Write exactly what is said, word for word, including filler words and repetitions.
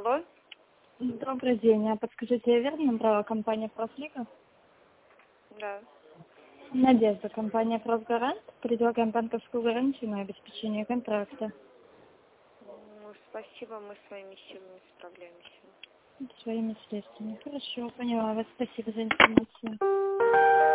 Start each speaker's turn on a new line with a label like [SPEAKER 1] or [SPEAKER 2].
[SPEAKER 1] Алло?
[SPEAKER 2] Добрый день. А подскажите, я верно набрала компания «Профлига»?
[SPEAKER 1] Да.
[SPEAKER 2] Надежда, компания «Профгарант». Предлагаем банковскую гарантию на обеспечение контракта.
[SPEAKER 1] Ну, спасибо, мы своими силами справляемся.
[SPEAKER 2] Своими средствами. Хорошо, поняла вас. Спасибо за информацию.